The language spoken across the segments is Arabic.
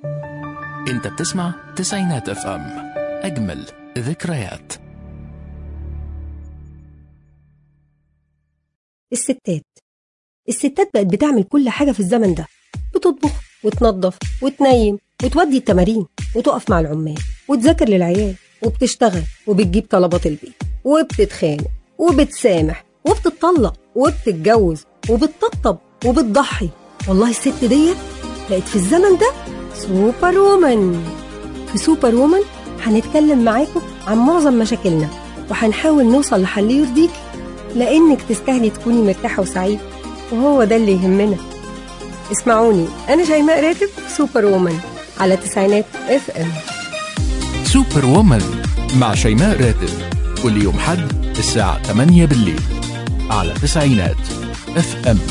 انت بتسمع تسعينات اف ام، اجمل ذكريات. الستات بقت بتعمل كل حاجة في الزمن ده، بتطبخ وتنظف وتنيم وتودي التمارين وتقف مع العمال وتذاكر للعيال وبتشتغل وبتجيب طلبات البيت وبتتخانق وبتسامح وبتطلق وبتتجوز وبتطبطب وبتضحي. والله الست ديت بقت في الزمن ده سوبر وومن. في سوبر وومن هنتكلم معاكم عن معظم مشاكلنا وهنحاول نوصل لحل يرضيك، لأنك تستاهلي تكوني مرتاحة وسعيدة، وهو ده اللي يهمنا. اسمعوني، أنا شيماء راتب، سوبر وومن على تسعينات اف ام. سوبر وومن مع شيماء راتب كل يوم حد الساعة 8 بالليل على تسعينات اف ام.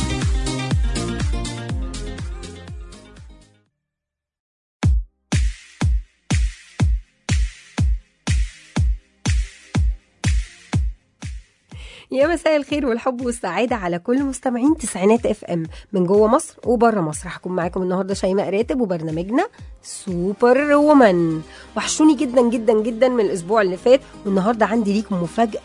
يا مساء الخير والحب والسعادة على كل مستمعين تسعينات اف ام من جوه مصر وبره مصر. هكون معاكم النهاردة شيماء راتب وبرنامجنا سوبر وومن. وحشوني جدا جدا جدا من الأسبوع اللي فات، والنهاردة عندي ليكم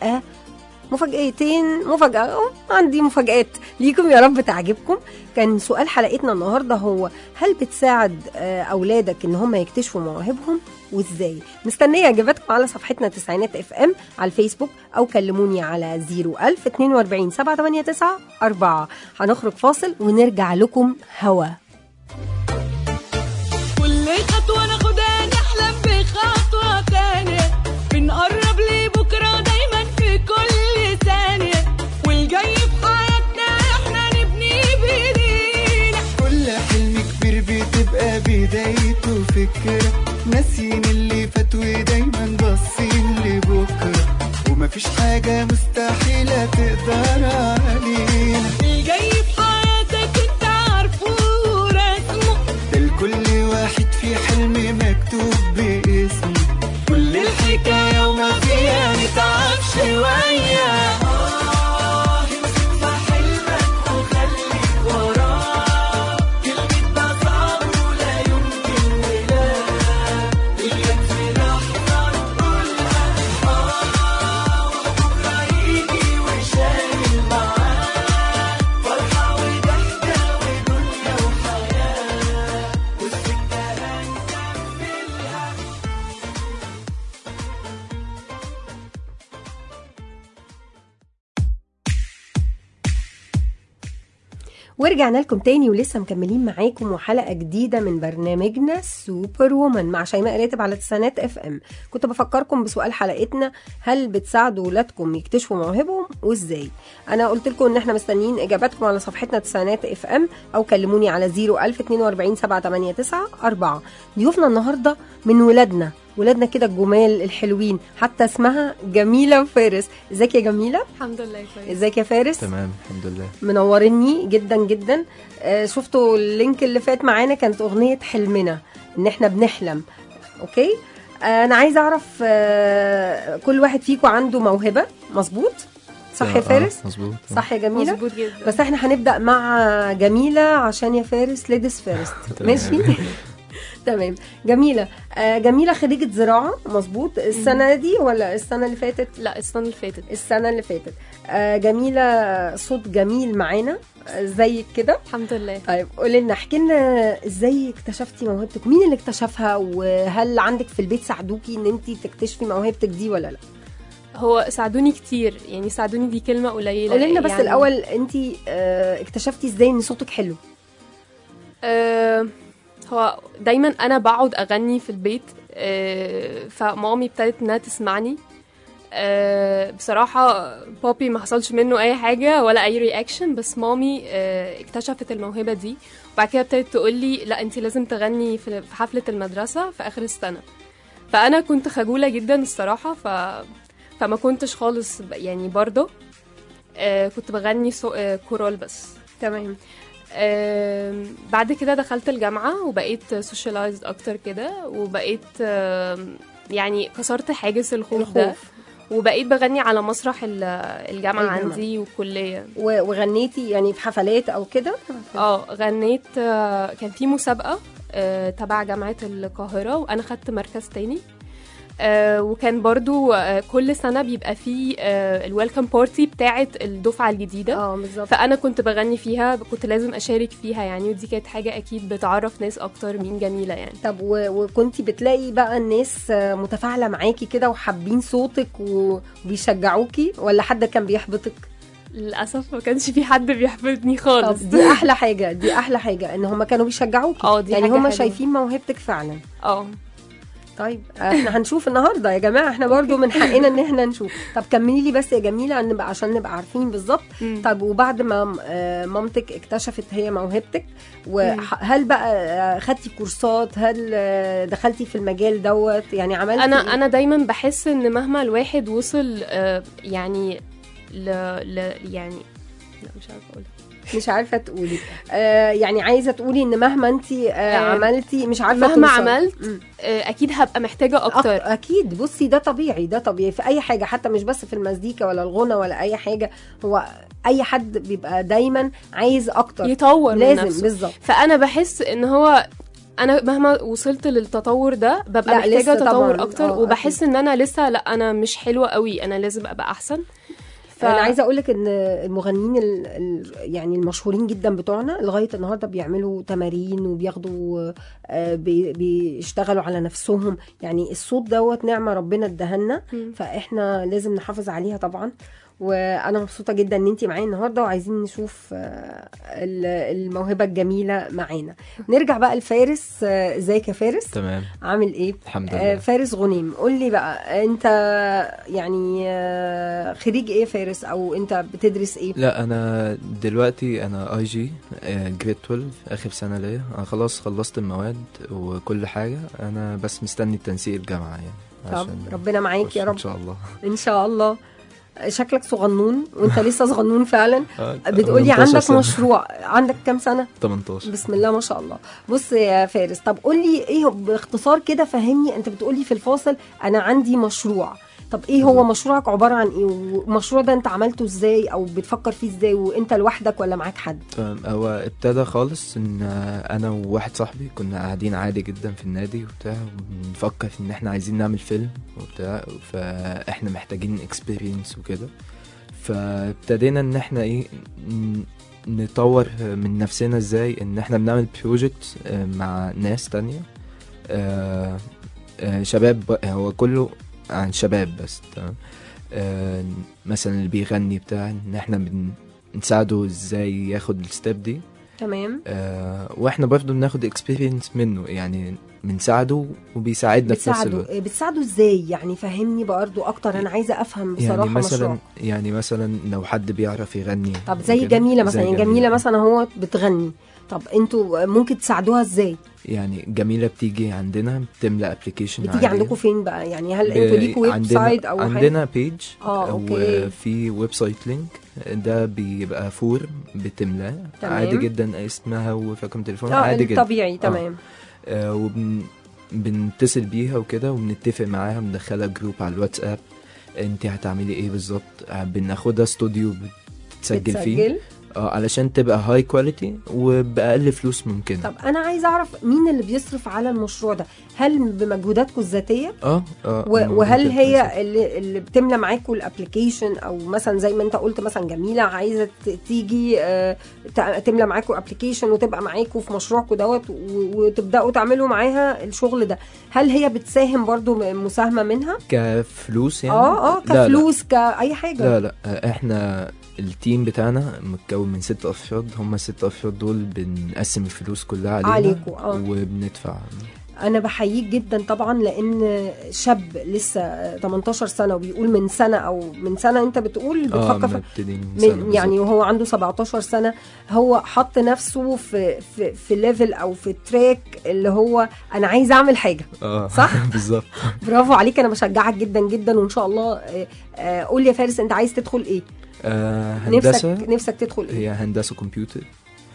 مفاجأة. عندي مفاجآت ليكم يا رب تعجبكم. كان سؤال حلقتنا النهاردة هو: هل بتساعد أولادك إن هم يكتشفوا مواهبهم وإزاي؟ مستنية إجاباتكم على صفحتنا تسعينات اف ام على الفيسبوك، أو كلموني على 01000 42 789 4. هنخرج فاصل ونرجع لكم هوا. كل خطوة ناخدها نحلم بخطوة تانية، بنقرب لبكرة دايما في كل ثانية، والجاي في حياتنا احنا نبني بايدينا. كل حلم كبير بتبقى بدايته فكرة، ناسين اللي فات ودايما باصين لبكرة، ومفيش حاجة مستحيلة تقدر علينا. الجاي في حياتك انت عارفه ورسمه، ده لكل واحد في حلم مكتوب باسمه، كل الحكاية وما فيها نتعب شوية. امسك في حلمك وخليك وراه، كلمة ده صعب ولا يمكن ولا إياك في لحظة تقولها وبكرة يجي وشايل معاه فرحة وضحكة ودنيا وحياة، والسكة هنكملها. ورجعنا لكم تاني ولسه مكملين معاكم وحلقة جديدة من برنامجنا سوبر وومن مع شيماء راتب على تسعينات اف ام. كنت بفكركم بسؤال حلقتنا: هل بتساعدوا ولادكم يكتشفوا مواهبهم وازاي؟ انا قلت لكم ان احنا مستنيين اجاباتكم على صفحتنا تسعينات اف ام، او كلموني على 01000 42 789 4. ضيوفنا النهاردة من ولادنا كده الجمال الحلوين، حتى اسمها جميلة وفارس. ازيك يا جميلة؟ الحمد لله كويس. ازيك يا فارس؟ تمام الحمد لله. منورني جدا جدا. شفتوا اللينك اللي فات معانا، كانت اغنية حلمنا ان احنا بنحلم. اوكي، انا عايزة اعرف كل واحد فيكم عنده موهبة، مظبوط؟ صح يا فارس؟ مظبوط. صح يا جميلة؟ مظبوط جدا. بس احنا هنبدأ مع جميلة عشان يا فارس ليديز فيرست. ماشي. تمام. جميلة خريجة زراعة، مظبوط؟ السنة دي ولا السنة اللي فاتت؟ لا السنة اللي فاتت. السنة اللي فاتت. جميلة صوت جميل معانا زيك كده. الحمد لله. طيب قولي لنا، احكي لنا ازاي اكتشفتي موهبتك، مين اللي اكتشفها، وهل عندك في البيت ساعدوكي ان انت تكتشفي موهبتك دي ولا لا؟ هو ساعدوني كتير، يعني ساعدوني دي كلمة قليلة. قولي لنا بس يعني الأول انت اكتشفتي ازاي ان صوتك حلو؟ هو دايما انا بقعد اغني في البيت، فمامي ابتدت انها تسمعني. بصراحة بابي ما حصلش منه اي حاجة ولا اي رياكشن، بس مامي اكتشفت الموهبة دي، وبعد كده ابتدت تقولي لا انتي لازم تغني في حفلة المدرسة في اخر السنة. فانا كنت خجولة جدا الصراحة، فما كنتش خالص يعني برضه كنت بغني كورال بس. تمام. بعد كده دخلت الجامعة وبقيت سوشيالايزد اكتر كده، وبقيت يعني كسرت حاجز الخوف ده، وبقيت بغني على مسرح الجامعة عندي والكلية. وغنيتي يعني في حفلات او كده؟ غنيت، كان في مسابقة تبع جامعة القاهرة وانا خدت مركز تاني. وكان برضو كل سنة بيبقى فيه الويلكم بارتي بتاعة الدفعة الجديدة. بالظبط. فأنا كنت بغني فيها، كنت لازم أشارك فيها يعني، ودي كانت حاجة أكيد بتعرف ناس أكتر مين جميلة يعني. طب وكنتي بتلاقي بقى الناس متفاعلة معاكي كده وحابين صوتك وبيشجعوكي، ولا حد كان بيحبطك؟ للأسف ما كانش في حد بيحبطني خالص. طب دي أحلى حاجة، دي أحلى حاجة إن هما كانوا بيشجعوكي. دي يعني حاجة هما حلوة. شايفين موهبتك فعلا. طيب احنا هنشوف النهارده يا جماعه، احنا برضو من حقنا ان احنا نشوف. طب كملي لي بس يا جميله عشان نبقى عارفين بالظبط. طب وبعد ما مامتك اكتشفت هي موهبتك، وهل بقى خدتي كورسات؟ هل دخلتي في المجال دوت؟ يعني عملتي انا دايما بحس ان مهما الواحد وصل يعني يعني لا مش عارفه تقولي يعني عايزه تقولي ان مهما انت عملتي مش عارفه مهما عملت اكيد هبقى محتاجه اكتر. اكيد. بصي ده طبيعي، ده طبيعي في اي حاجه، حتى مش بس في المزيكا ولا الغنى ولا اي حاجه. هو اي حد بيبقى دايما عايز اكتر، يطور لازم من نفسه. بالظبط. فانا بحس ان هو انا مهما وصلت للتطور ده ببقى محتاجه تطور اكتر، وبحس ان انا لسه انا مش حلوه قوي، انا لازم ابقى احسن. انا عايزه اقولك ان المغنيين يعني المشهورين جدا بتوعنا لغايه النهارده بيعملوا تمارين وبياخدوا بيشتغلوا على نفسهم. يعني الصوت دوت نعمه ربنا اداها، فاحنا لازم نحافظ عليها طبعا. وانا مبسوطه جدا ان انتي معايا النهارده، وعايزين نشوف الموهبه الجميله معانا. نرجع بقى لفارس. ازيك يا فارس؟ تمام. عامل ايه؟ الحمد لله. فارس غنيم، قول لي بقى انت يعني خريج ايه فارس، او انت بتدرس ايه؟ لا انا دلوقتي انا اي جي جريد 12 اخر سنه ليا. انا خلاص خلصت المواد وكل حاجه، انا بس مستني التنسيق الجامعه يعني. طب ربنا معاك يا رب. ان شاء الله ان شاء الله. شكلك صغنون وانت لسه صغنون فعلا. بتقولي عندك سنة. مشروع عندك كام سنة؟ 18. بسم الله ما شاء الله. بص يا فارس، طب قولي ايه باختصار كده، فهمني. انت بتقولي في الفاصل انا عندي مشروع، طب ايه هو مشروعك؟ عبارة عن ايه؟ والمشروع ده انت عملته ازاي او بتفكر فيه ازاي؟ وانت لوحدك ولا معاك حد؟ هو ابتدى خالص ان انا وواحد صاحبي كنا قاعدين عادي جدا في النادي وبتاع، ونفكر في ان احنا عايزين نعمل فيلم وبتاع، فاحنا محتاجين اكسبيرينس وكده. فابتدينا ان احنا ايه نطور من نفسنا ازاي ان احنا بنعمل بروجكت مع ناس تانية شباب. هو كله عن شباب بس، تمام. مثلا اللي بيغني بتاع ان احنا بنساعده ازاي ياخد الستيب دي، تمام. واحنا برضو بناخد اكسبيرينس منه، يعني بنساعده وبيساعدنا في نفس الوقت. بتساعده ازاي يعني؟ فهمني برضو اكتر، انا عايزه افهم بصراحه. يعني مثلا لو حد بيعرف يغني، طب زي جميله مثلا، يعني جميله مثلا هو بتغني، طب انتوا ممكن تساعدوها ازاي؟ يعني جميلة بتيجي عندنا بتملأ ابليكيشن. بتيجي عندكم فين بقى؟ يعني هل انتوا ليكوا ويب سايت او حاجه؟ عندنا بيج أوكي. وفي ويب سايت لينك، ده بيبقى فورم بتملاه عادي جدا، اسمها ورقم تليفون عادي جدا طبيعي. تمام. بنتصل بيها وكده، وبنتفق معاها، بندخلها جروب على الواتساب. انت هتعملي ايه بالظبط؟ بناخدها استوديو بتسجل فيه علشان تبقى هاي كواليتي وبأقل فلوس ممكن. طب انا عايزه اعرف مين اللي بيصرف على المشروع ده؟ هل بمجهوداتكم الذاتيه؟ وهل هي اللي بتملى معاكم الابلكيشن، او مثلا زي ما انت قلت مثلا جميله عايزه تيجي تملى معاكم ابلكيشن وتبقى معاكم في مشروعكم دوت وتبداوا تعملوا معاها الشغل ده؟ هل هي بتساهم برضو مساهمه منها كفلوس يعني؟ كفلوس كاي حاجه؟ لا احنا التيم بتاعنا متكون من 6 أفراد. هم 6 أفراد دول بنقسم الفلوس كلها عليكم وبندفع. أنا بحييك جدا طبعا، لأن شاب لسه 18 سنة وبيقول من سنة أنت بتقول بتفكر يعني وهو عنده 17 سنة، هو حط نفسه في ليفل أو في تراك اللي هو أنا عايز أعمل حاجة. صح؟ بالظبط. برافو عليك، أنا بشجعك جدا جدا، وإن شاء الله. قول لي يا فارس، أنت عايز تدخل إيه؟ هندسة. نفسك تدخل إيه؟ هي هندسة كمبيوتر.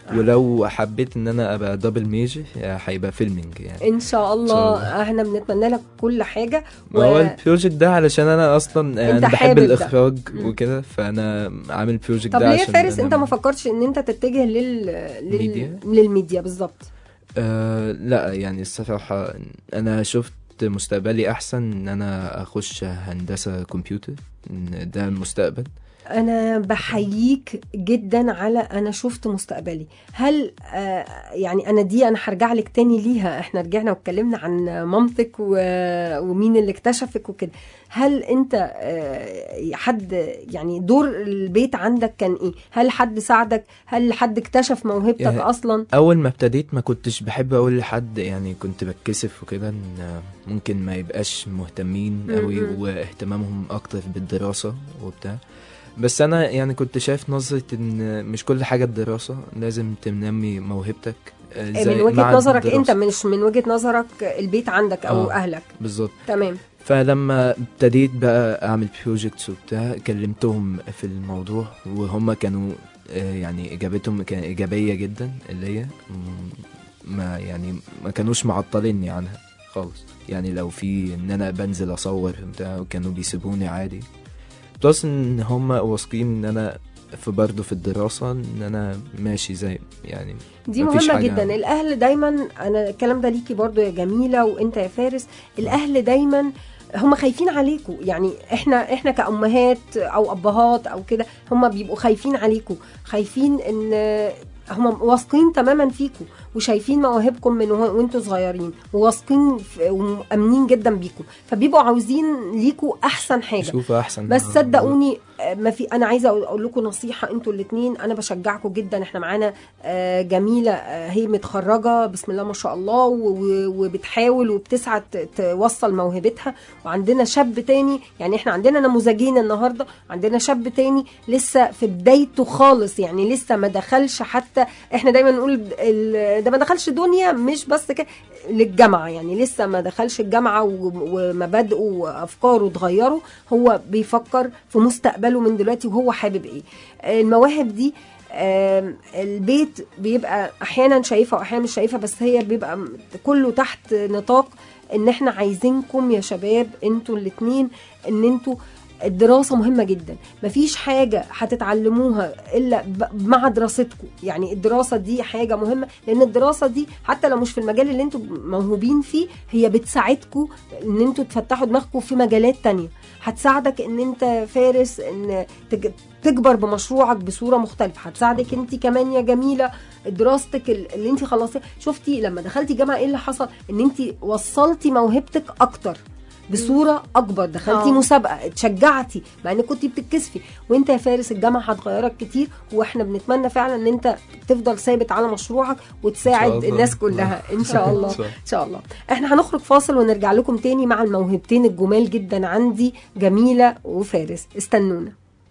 ولو حبيت ان انا ابقى دبل ميجر هيبقى فيلمينج يعني. ان شاء الله احنا بنتمنى لك كل حاجه. هو البروجكت ده علشان انا اصلا انا بحب الاخراج وكده، فانا عامل البروجكت ده. طب ليه فارس انت ما فكرتش ان انت تتجه للميديا بالظبط؟ لا يعني الصراحه انا شفت مستقبلي احسن ان انا اخش هندسه كمبيوتر، ده المستقبل. انا بحييك جدا على انا شفت مستقبلي. هل يعني انا هرجع لك تاني ليها، احنا رجعنا واتكلمنا عن مامتك ومين اللي اكتشفك وكده. هل انت حد يعني دور البيت عندك كان ايه؟ هل حد ساعدك؟ هل حد اكتشف موهبتك يعني اصلا؟ اول ما ابتديت ما كنتش بحب اقول لحد، يعني كنت بتكسف وكده ان ممكن ما يبقاش مهتمين قوي واهتمامهم اكتر بالدراسة وبتاع. بس انا يعني كنت شايف نظرة ان مش كل حاجة الدراسة، لازم تنمي موهبتك من وجهة نظرك انت، مش من وجهة نظرك البيت عندك او اهلك. بالظبط. تمام. فلما ابتديت بقى اعمل بروجكتس وبتاع كلمتهم في الموضوع وهم كانوا يعني اجابتهم كانت ايجابية جدا، اللي هي ما كانوش معطليني عنها خالص. يعني لو في ان انا بنزل اصور بتاع كانوا بيسيبوني عادي، بلس ان هم واثقين ان انا برضه في الدراسة ان انا ماشي زي يعني. دي مهمة جدا. الاهل دايما، انا الكلام ده ليكي برضه يا جميلة وانت يا فارس، الاهل دايما هم خايفين عليكم. يعني احنا كأمهات او ابهات او كده، هم بيبقوا خايفين عليكم، خايفين ان هم واثقين تماما فيكم وشايفين مواهبكم من وانتوا صغيرين وواثقين ومؤمنين جدا بيكم، فبيبقوا عاوزين ليكم احسن حاجه. شوفوا احسن. بس صدقوني ما في، انا عايزه اقول لكم نصيحه انتوا الاثنين، انا بشجعكم جدا. احنا معانا جميله هي متخرجه بسم الله ما شاء الله وبتحاول وبتسعى توصل موهبتها، وعندنا شاب تاني، يعني احنا عندنا نموذجين النهارده. عندنا شاب تاني لسه في بدايته خالص، يعني لسه ما دخلش، حتى احنا دايما نقول ده ما دخلش دنيا، مش بس كده للجامعه، يعني لسه ما دخلش الجامعه ومبادئه وافكاره اتغيروا، هو بيفكر في مستقبله من دلوقتي وهو حابب ايه. المواهب دي البيت بيبقى احيانا شايفها واحيانا مش شايفها، بس هي بيبقى كله تحت نطاق ان احنا عايزينكم يا شباب انتوا الاثنين ان انتوا الدراسة مهمة جدا. مفيش حاجة هتتعلموها إلا مع دراستكم. يعني الدراسة دي حاجة مهمة، لأن الدراسة دي حتى لو مش في المجال اللي انتوا موهوبين فيه، هي بتساعدكم ان انتوا تفتحوا دماغكم في مجالات تانية. هتساعدك ان انت فارس ان تكبر بمشروعك بصورة مختلفة. هتساعدك انت كمان يا جميلة دراستك اللي انت خلصتي. شفتي لما دخلتي جامعة ايه اللي حصل؟ ان انت وصلتي موهبتك اكتر بصورة أكبر، دخلتي مسابقة، اتشجعتي مع إنك كنتي بتتكسفي. وإنت يا فارس الجامعة هتغيرك كتير، وإحنا بنتمنى فعلا إن أنت تفضل ثابت على مشروعك وتساعد الناس كلها إن شاء الله. إن شاء الله. إحنا هنخرج فاصل ونرجع لكم تاني مع الموهبتين الجمال جدا عندي، جميلة وفارس. استنونا.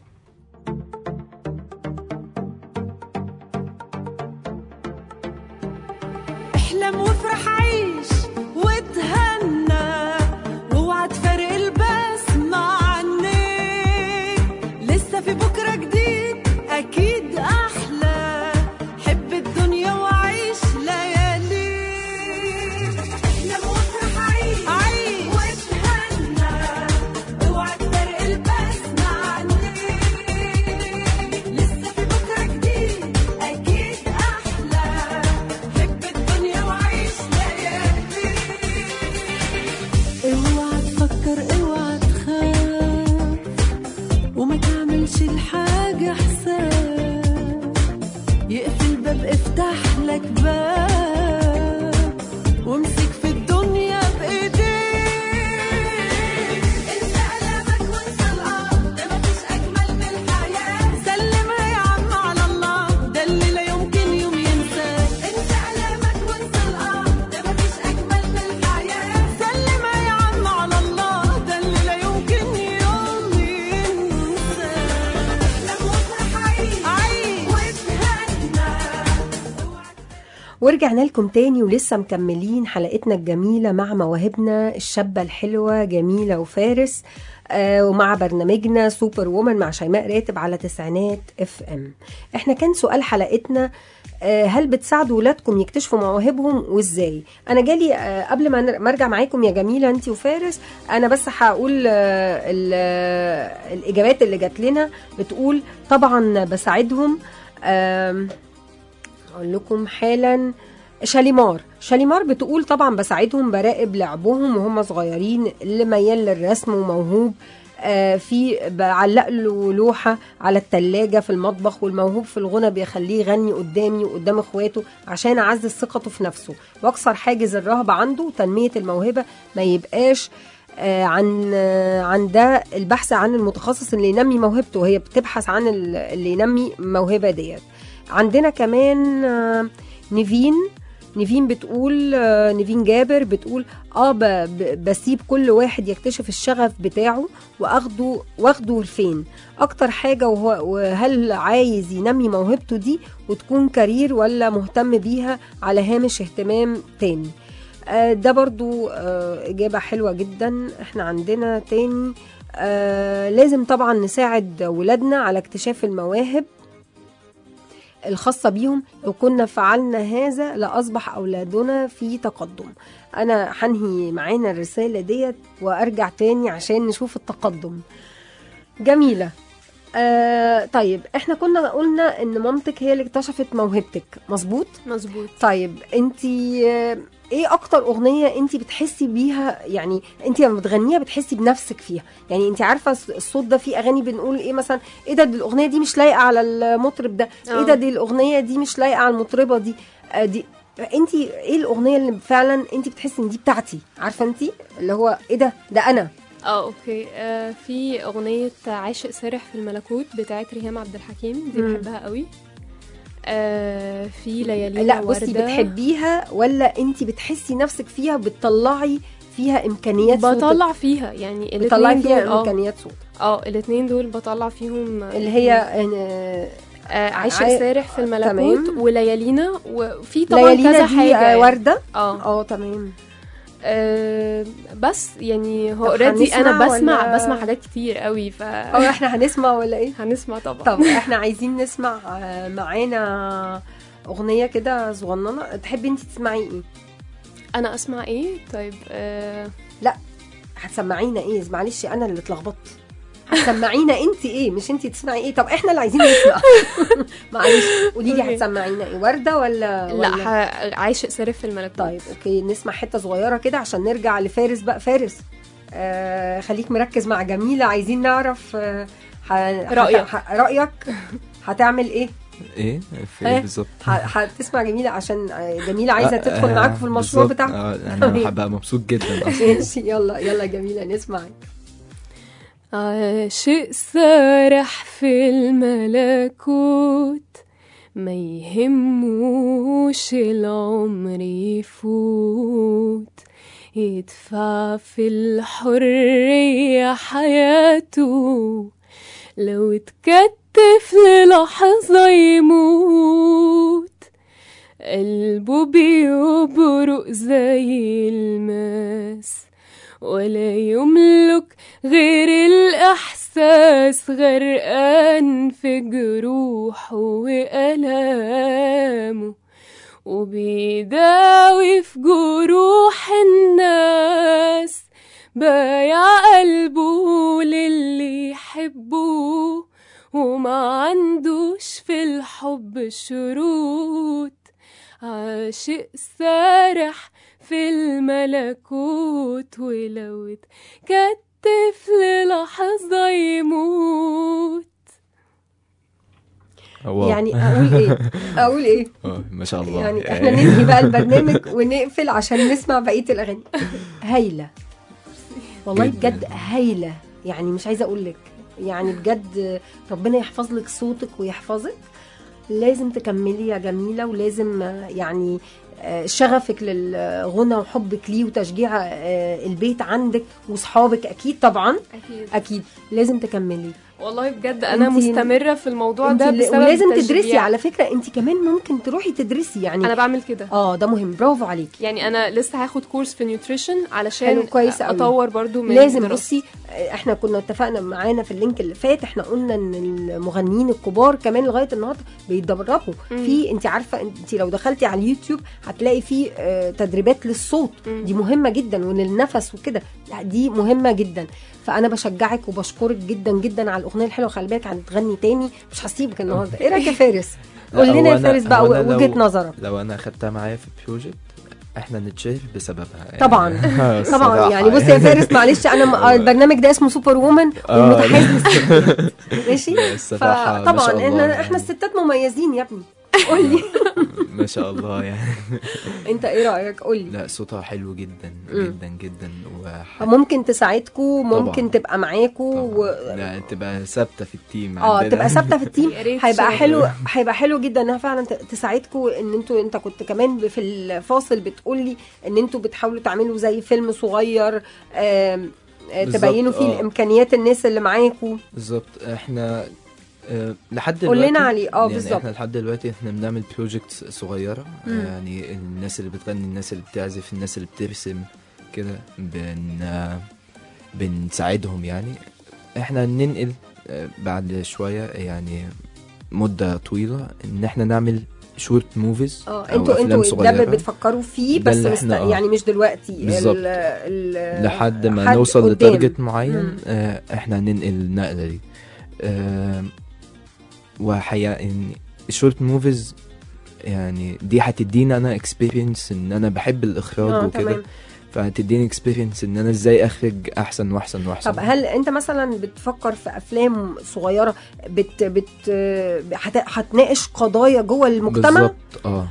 احلم وافرح، عيش وتهنى، تفرق البسمة عني، لسه في بكرة جديد أكيد أحلى، حب الدنيا وعيش ليالي، احلم وافرح، عيش وتهنى، اوعى تفرق البسمة عني، لسه في بكرة جديد أكيد أحلى، حب الدنيا وعيش ليالي. ورجعنا لكم تاني ولسه مكملين حلقتنا الجميلة مع مواهبنا الشابة الحلوة جميلة وفارس، ومع برنامجنا سوبر وومن مع شيماء راتب على تسعينات FM. احنا كان سؤال حلقتنا هل بتساعدوا ولادكم يكتشفوا مواهبهم وازاي؟ انا جالي قبل ما ارجع معاكم يا جميلة انتي وفارس، انا بس هقول الاجابات اللي جات لنا. بتقول طبعا بساعدهم. اقول لكم حالا. شاليمار بتقول طبعا بساعدهم، براقب لعبهم وهم صغيرين، اللي ميال للرسم وموهوب في بعلق له لوحة على التلاجة في المطبخ، والموهوب في الغنى بيخليه يغني قدامي وقدام اخواته عشان اعزز ثقته في نفسه واكسر حاجز الرهبة عنده وتنمية الموهبة. ما يبقاش عن ده البحث عن المتخصص اللي ينمي موهبته، هي بتبحث عن اللي ينمي موهبة ديت. عندنا كمان نيفين بتقول، نيفين جابر بتقول بسيب كل واحد يكتشف الشغف بتاعه واخده لفين اكتر حاجة، وهل عايز ينمي موهبته دي وتكون كارير ولا مهتم بيها على هامش اهتمام تاني. ده برضو اجابة حلوة جدا. احنا عندنا تاني لازم طبعا نساعد ولادنا على اكتشاف المواهب الخاصة بيهم، لو كنا فعلنا هذا لأصبح أولادنا في تقدم. أنا هنهي معانا الرسالة ديت وأرجع تاني عشان نشوف التقدم. جميلة. طيب احنا كنا قلنا ان مامتك هي اللي اكتشفت موهبتك، مظبوط؟ طيب انتي ايه اكتر اغنية انتي بتحسي بيها، يعني انتي لما بتغنيها بتحسي بنفسك فيها؟ يعني انتي عارفة الصوت ده، في اغاني بنقول ايه مثلا، ايه ده الاغنية دي مش لايقة على المطرب ده، ايه ده دي الاغنية دي مش لايقة على المطربة دي. انتي ايه الاغنية اللي فعلا انتي بتحسي ان دي بتاعتي، عارفة انتي اللي هو ايه ده انا؟ اوكي. في اغنيه عاشق سارح في الملكوت بتاعت ريهام عبد الحكيم، دي بحبها قوي. في ليالينا لا بصي، بتحبيها ولا انتي بتحسي نفسك فيها بتطلعي فيها امكانيات صوتك؟ بطلع فيها، يعني بطلعي فيها امكانيات صوت. الاثنين دول بطلع فيهم، اللي هي عاشق سارح في الملكوت وليالينا، وفي طبعا كذا حاجه. وردة. تمام. بس يعني هو اوريدي انا بسمع حاجات كتير قوي. احنا هنسمع ولا ايه؟ هنسمع طبعا. طب احنا عايزين نسمع معانا اغنيه كده صغننه. تحبي انت تسمعي ايه؟ انا اسمع ايه؟ طيب لا هتسمعينا ايه؟ معلش انا اللي اتلخبطت. هتسمعينا انت ايه؟ مش انت تسمعي ايه؟ طب احنا اللي عايزين نسمع. معلش قولي لي هتسمعينا ايه؟ وردة ولا لا عاشق سارح في الملكوت. طيب اوكي، نسمع حتة صغيرة كده عشان نرجع لفارس بقى. فارس خليك مركز مع جميلة، عايزين نعرف رأيك هتعمل ايه؟ ايه في بالظبط؟ هتسمع جميلة عشان جميلة عايزة تدخل معاك في المشروع بتاعك. انا هبقى مبسوط جدا اصلا. ماشي، يلا جميلة نسمعك. عاشق سارح في الملكوت، ما يهموش العمر يفوت، يدفع في الحرية حياته، لو اتكتف للحظة يموت، قلبه بيبرق زي الماس، ولا يملك غير الإحساس، غرقان في جروحه وألامه، وبيداوي في جروح الناس، بايع قلبه للي يحبه، وما عندوش في الحب شروط، عاشق سارح في الملكوت، ولو اتكتف للحظة يموت. يعني اقول ايه ما شاء الله. يعني احنا ننهي بقى البرنامج ونقفل عشان نسمع بقية الاغاني. هايلة والله بجد، هايلة. يعني مش عايزة اقول لك، يعني بجد ربنا يحفظ لك صوتك ويحفظك. لازم تكملي يا جميلة، ولازم يعني شغفك للغنى وحبك ليه وتشجيع البيت عندك وصحابك اكيد طبعا اكيد لازم تكملي. والله بجد انا انتي- مستمره في الموضوع انت ده بسبب ولازم التشجيع. تدرسي على فكره، انت كمان ممكن تروحي تدرسي يعني. انا بعمل كده. ده مهم، برافو عليكي. يعني انا لسه هاخد كورس في نيوتريشن علشان حلو، كويس قوي. اطور برضو من لازم دراستي. بصي، احنا كنا اتفقنا معانا في اللينك اللي فات، احنا قلنا ان المغنيين الكبار كمان لغايه النهارده بيتدربوا في، انت عارفه انت لو دخلتي على اليوتيوب هتلاقي في تدريبات للصوت، دي مهمه جدا، وللنفس وكده، دي مهمه جدا. فانا بشجعك وبشكرك جدا جدا على الاغنيه الحلوه. خلي بالك هتغني تاني، مش هسيبك النهارده. ايه رايك يا فارس؟ قول لنا يا فارس بقى وجهه نظرك. لو انا اخدتها معايا في بروجكت احنا نتشهر بسببها يعني. طبعا طبعا الصراحة يعني. بصي يا فارس معلش، انا البرنامج ده اسمه سوبر وومن ومتحيز للستات، ماشي؟ الصراحة ما فطبعا شاء الله احنا يعني. الستات مميزين يا ابني. قول لي ما شاء الله يعني. انت ايه رايك؟ قول لي. لا صوتها حلو جدا جدا جدا ممكن تساعدكم، ممكن تبقى معاكم لا تبقى ثابته في التيم تبقى ثابته في التيم. يا ريت هيبقى شغل. حلو، هيبقى حلو جدا انها فعلا تساعدكم. ان انت كنت كمان في الفاصل بتقولي ان انتوا بتحاولوا تعملوا زي فيلم صغير تبينوا فيه الامكانيات الناس اللي معاكم. بالظبط. احنا لحد قول دلوقتي لنا عليه. يعني بالظبط. احنا لحد دلوقتي احنا بنعمل بروجكتس صغيره، يعني الناس اللي بتغني، الناس اللي بتعزف، الناس اللي بترسم كده، بنساعدهم يعني. احنا ننقل بعد شويه يعني مده طويله ان احنا نعمل شورت موفيز. انتوا ده بتفكروا فيه بس يعني مش دلوقتي لحد ما نوصل لتارجت معين. احنا ننقل النقله دي. وحقيقة الشورت موفيز يعني دي هتدينا انا اكسبيرينس ان انا بحب الاخراج وكده، فهتديني اكسبيرينس ان انا ازاي اخرج احسن واحسن واحسن. طب هل انت مثلا بتفكر في افلام صغيره هتناقش قضايا جوه المجتمع؟ بالظبط.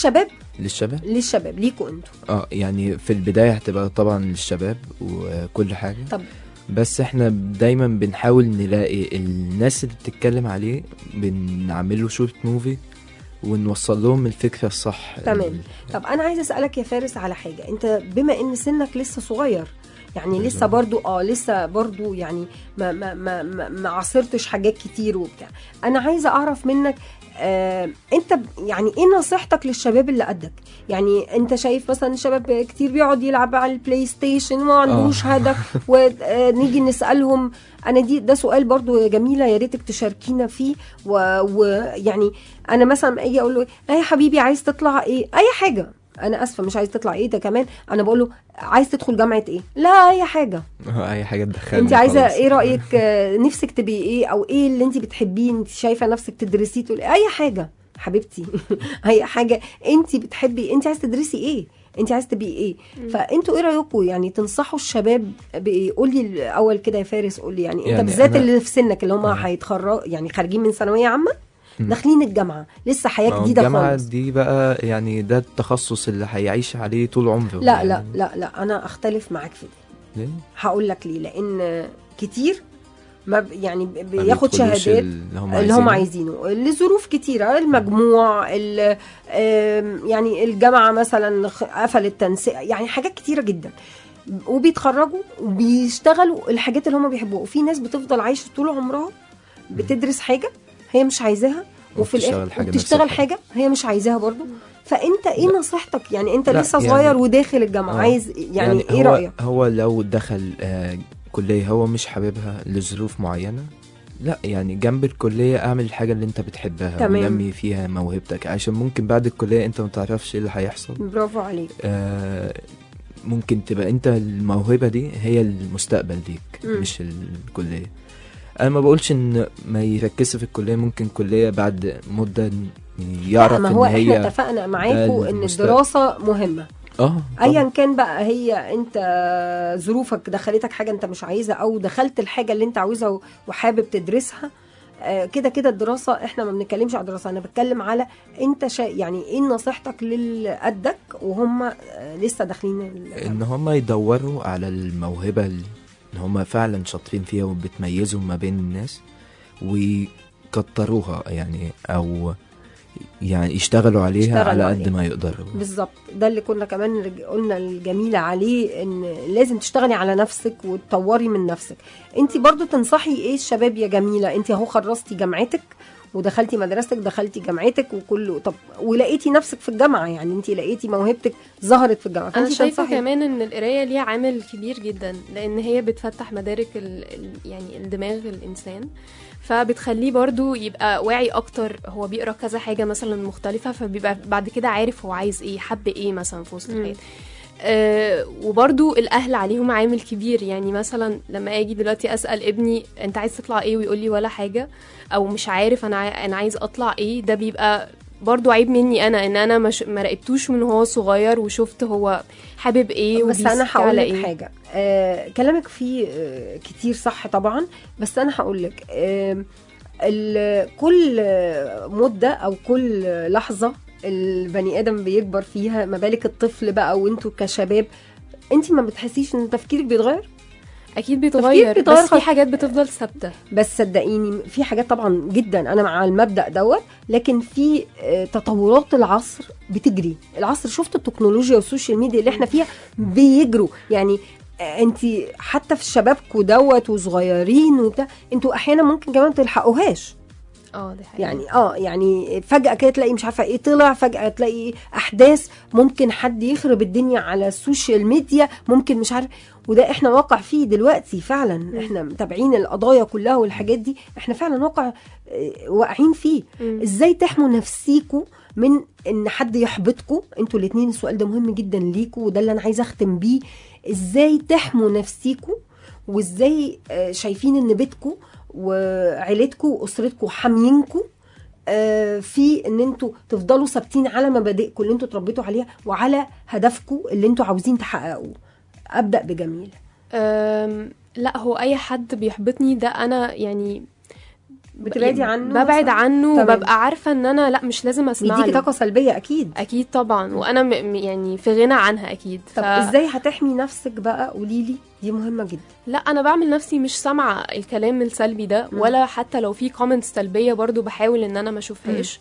للشباب ليكوا انتوا. يعني في البدايه هتبقى طبعا للشباب وكل حاجه. طب بس احنا دايما بنحاول نلاقي الناس اللي بتتكلم عليه، بنعمله شورت موفي ونوصل لهم الفكرة الصح. تمام. طب انا عايزة اسألك يا فارس على حاجة. انت بما ان سنك لسه صغير يعني لسه برضو يعني ما عصرتش حاجات كتير وبتاع، انا عايزة اعرف منك انت يعني ايه نصيحتك للشباب اللي قدك؟ يعني انت شايف مثلا الشباب كتير بيقعد يلعب على البلاي ستيشن وما عندوش هدف، ونيجي نسألهم. انا ده سؤال برضو جميلة، يا ريتك تشاركينا فيه. ويعني انا مثلا اجي اقول له يا حبيبي عايز تطلع ايه؟ اي حاجة. انا اسفه، مش عايز تطلع ايه ده كمان، انا بقول له عايز تدخل جامعه ايه؟ لا اي حاجه. اي حاجه تدخلني. انت عايزه ايه؟ رايك نفسك تبقي ايه؟ او ايه اللي انت بتحبيه؟ انت شايفه نفسك تدرسيه؟ تقولي اي حاجه حبيبتي. اي حاجه انت بتحبي. انت عايزه تدرسي ايه؟ انت عايزه تبقي ايه؟ فانتوا ايه رايكم يعني تنصحوا الشباب بايه؟ قولي الاول كده يا فارس، قولي يعني انت بالذات اللي في سنك اللي هم هيتخرجوا يعني خارجين من ثانويه عامه داخلين الجامعة، لسه حياة جديدة خالص. الجامعة دي بقى يعني ده التخصص اللي هيعيش عليه طول عمره. لا يعني. لا لا لا أنا أختلف معاك في دي. ليه؟ هقول لك ليه. لأن كتير ما يعني بياخد شهادات اللي هم عايزينه لظروف كتيرة، المجموع يعني الجامعة مثلا قفل التنسيق، يعني حاجات كتيرة جدا، وبيتخرجوا وبيشتغلوا الحاجات اللي هم بيحبوها. وفي ناس بتفضل عايشة طول عمرها بتدرس حاجة هي مش عايزاها، وفي الاخر بتشتغل حاجه هي مش عايزاها برضو. فانت ايه نصيحتك؟ يعني انت لسه صغير يعني وداخل الجامعه عايز يعني ايه رايك؟ هو لو دخل كليه هو مش حاببها لظروف معينه، لا يعني جنب الكليه اعمل الحاجه اللي انت بتحبها ونمي فيها موهبتك، عشان ممكن بعد الكليه انت ما تعرفش ايه اللي هيحصل. برافو عليك. ممكن تبقى انت الموهبه دي هي المستقبل ليك مش الكليه. انا ما بقولش ان ما يركزش في الكليه، ممكن الكليه بعد مده يعرف ان هي. ما هو احنا اتفقنا معاكم ان الدراسه مهمه ايا كان بقى. هي انت ظروفك دخلتك حاجه انت مش عايزها، او دخلت الحاجه اللي انت عاوزها وحابب تدرسها، كده كده الدراسه احنا ما بنتكلمش على الدراسه، انا بتكلم على انت يعني ايه نصيحتك لقدك وهم لسه داخلين ان هم يدوروا على الموهبه ان هم فعلا شاطرين فيها وبتميزوا ما بين الناس ويكتروها يعني، او يعني يشتغلوا عليها يشتغلوا على عليها. قد ما يقدروا. بالظبط، ده اللي كنا كمان قلنا الجميلة عليه، ان لازم تشتغلي على نفسك وتطوري من نفسك. انت برضو تنصحي ايه الشباب يا جميلة؟ انت اهو خلصتي جامعتك ودخلتي مدرستك، دخلتي جامعتك وكله، طب ولقيتي نفسك في الجامعة، يعني انت لقيتي موهبتك ظهرت في الجامعة. انا فانت شايفه تنصحي كمان ان القرايه ليها عامل كبير جدا، لان هي بتفتح مدارك يعني الدماغ الانسان، فبتخليه برضو يبقى واعي اكتر. هو بيقرا كذا حاجه مثلا مختلفه، فبيبقى بعد كده عارف هو عايز ايه، حب ايه مثلا في وسط الحياه. وبرضو الاهل عليهم عامل كبير. يعني مثلا لما اجي دلوقتي اسال ابني انت عايز تطلع ايه ويقول لي ولا حاجه، او مش عارف انا عايز اطلع ايه، ده بيبقى برضو عيب مني انا، ان انا ما راقبتوش من هو صغير وشفت هو حابب ايه بس انا وبيسك هقول على لك ايه. حاجه، كلامك فيه كتير صح طبعا، بس انا هقول لك كل مده او كل لحظه البني ادم بيكبر فيها، ما بالك الطفل بقى وانتوا كشباب، انت ما بتحسيش ان تفكيرك بيتغير؟ اكيد بيتغير، بيتغير بس في خالص. حاجات بتفضل ثابته. بس صدقيني في حاجات طبعا جدا انا مع المبدأ دوت، لكن في تطورات العصر بتجري. العصر شفت التكنولوجيا والسوشيال ميديا اللي احنا فيها بيجروا، يعني انت حتى في شبابكوا دوت وصغيرين وبتاع، انتوا احيانا ممكن كمان تلحقوهاش. دي حقيقة. يعني فجأة كده تلاقي مش عارفة ايه طلع، فجأة تلاقي احداث، ممكن حد يخرب الدنيا على السوشيال ميديا، ممكن مش عارف، وده احنا واقع فيه دلوقتي فعلا. احنا متابعين القضايا كلها والحاجات دي، احنا فعلا واقعين فيه. ازاي تحموا نفسيكوا من ان حد يحبطكوا؟ انتوا الاتنين السؤال ده مهم جدا ليكوا، وده اللي انا عايزه اختم بيه. ازاي تحموا نفسيكوا، وازاي شايفين ان بيتكوا وعيلتكم واسرتكم حامينكم في ان انتوا تفضلوا ثابتين على مبادئكم اللي انتوا اتربيتوا عليها وعلى هدفكم اللي انتوا عاوزين تحققوه. ابدا بجميل. لا، هو اي حد بيحبطني ده انا يعني بتبعدي عنه؟ ببعد عنه، تمام. وببقى عارفه ان انا لا، مش لازم اسمع بيديكي له. طاقه سلبيه اكيد. اكيد طبعا، وانا يعني في غنى عنها اكيد. طب ازاي هتحمي نفسك بقى؟ قولي لي، دي مهمه جدا. لا، انا بعمل نفسي مش سامعه الكلام السلبي ده، ولا حتى لو في كومنتس سلبيه برضو بحاول ان انا ما اشوفهاش.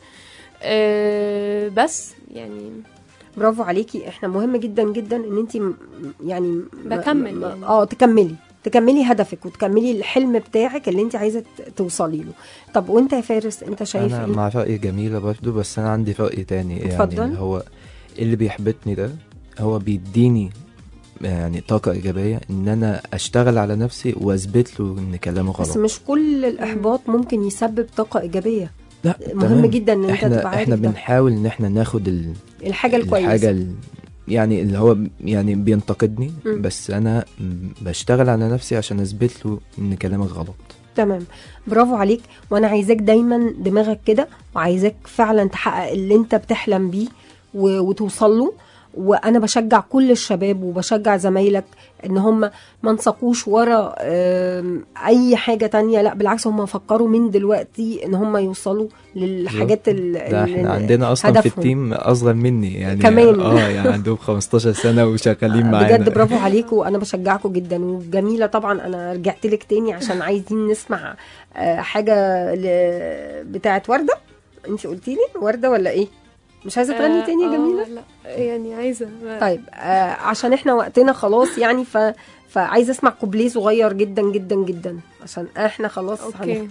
بس يعني برافو عليكي. احنا مهم جدا جدا ان انت يعني بكمل يعني. تكملي هدفك وتكملي الحلم بتاعك اللي انت عايزه توصلي له. طب وانت يا فارس، انت شايف انا ايه؟ مع رأي جميلة برضو، بس انا عندي رأي تاني. اتفضل. يعني هو اللي بيحبطني ده هو بيديني يعني طاقة إيجابية إن أنا أشتغل على نفسي وأثبت له إن كلامه غلط. بس مش كل الإحباط ممكن يسبب طاقة إيجابية. لا، مهم تمام. جدا إن أنت تبقى عارف إحنا ده. بنحاول إن إحنا ناخد الحاجة الكويسة، يعني اللي هو يعني بينتقدني، بس أنا بشتغل على نفسي عشان أثبت له إن كلامك غلط. تمام، برافو عليك. وأنا عايزاك دايما دماغك كده، وعايزاك فعلا تحقق اللي أنت بتحلم بيه وتوصل له. وانا بشجع كل الشباب وبشجع زمايلك ان هم ما نسقوش ورا اي حاجة تانية، لا بالعكس، هم فكروا من دلوقتي ان هم يوصلوا للحاجات ده احنا عندنا اصلا هدفهم. في التيم اصغر مني يعني كمان. يعني عندهم 15 سنة وشغالين معانا بجد برافو عليكم، وانا بشجعكم جدا. وجميلة طبعا انا رجعت لك تاني عشان عايزين نسمع حاجة بتاعت وردة. انت قلتي لي وردة ولا ايه؟ مش عايزه تغني تاني يا جميله؟ لا يعني عايزه. طيب عشان احنا وقتنا خلاص يعني، فعايزه اسمع كوبليه صغير جدا جدا جدا عشان احنا خلاص. اوكي.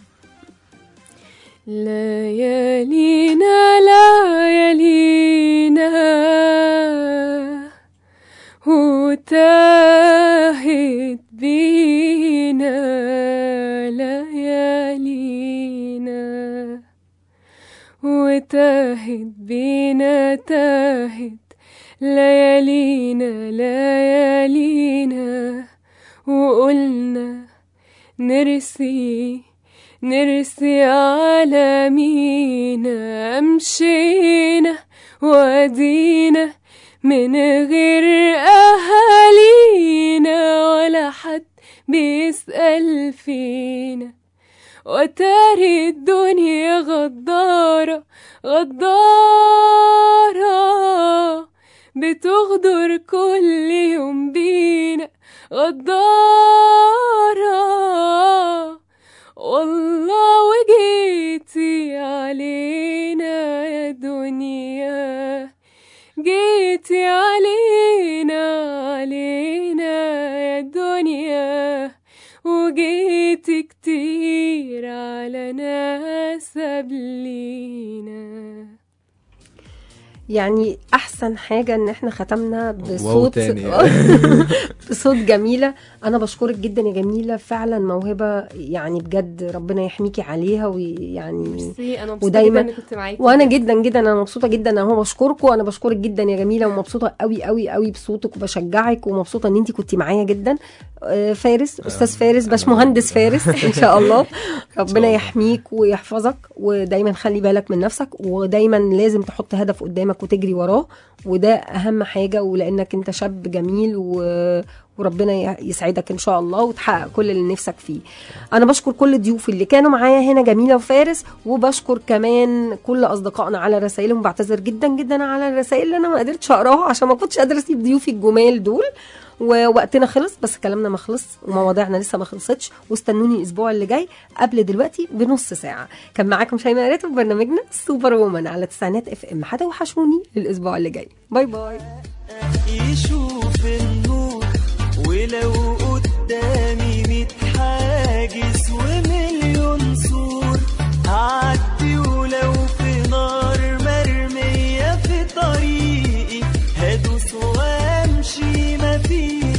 ليالينا ليالينا وتاهت بينا ليالينا وتاهت بينا تاهت ليالينا ليالينا وقلنا نرسي على مينا مشينا وادينا من غير أهالينا ولا حد بيسأل فينا وتاري الدنيا غدارة بتغدر كل يوم بينا غدارة والله وجيتي علينا يا قلبي علينا علينا يا الدنيا، وجيت كتير على ناس قبلينا. يعني احسن حاجه ان احنا ختمنا واو بصوت تاني. بصوت جميله. انا بشكرك جدا يا جميله، فعلا موهبه يعني بجد ربنا يحميكي عليها، ويعني ميرسي، انا مبسوطه ودايما جدا اني كنت معاكي. وانا جدا جدا انا مبسوطه جدا اهو بشكركم. وانا بشكرك جدا يا جميله، ومبسوطه قوي قوي قوي بصوتك، وبشجعك، ومبسوطه ان انت كنتي معايا جدا. فارس، استاذ فارس، باشمهندس فارس ان شاء الله ربنا يحميك ويحفظك، ودايما خلي بالك من نفسك، ودايما لازم تحط هدف قدامك وتجري وراه، وده اهم حاجه، ولانك انت شاب جميل وربنا يسعدك ان شاء الله وتحقق كل اللي نفسك فيه. انا بشكر كل الضيوف اللي كانوا معايا هنا، جميله وفارس، وبشكر كمان كل اصدقائنا على رسائلهم. بعتذر جدا جدا على الرسائل اللي انا ما قدرتش اقراها عشان ما كنتش قادره اسيب ضيوفي الجمال دول، ووقتنا خلص، بس كلامنا ما خلص ومواضيعنا لسه ما خلصتش. واستنوني الاسبوع اللي جاي قبل دلوقتي بنص ساعه. كان معاكم شيماء راتب في برنامجنا سوبر وومن على تسعينات اف ام. هتوحشوني الاسبوع اللي جاي. باي باي. يشوف النور ولو قدامي 100 حاجز ومليون سور هعدي، ولو في نار مرمية في طريقي هدوس وامشي مفيش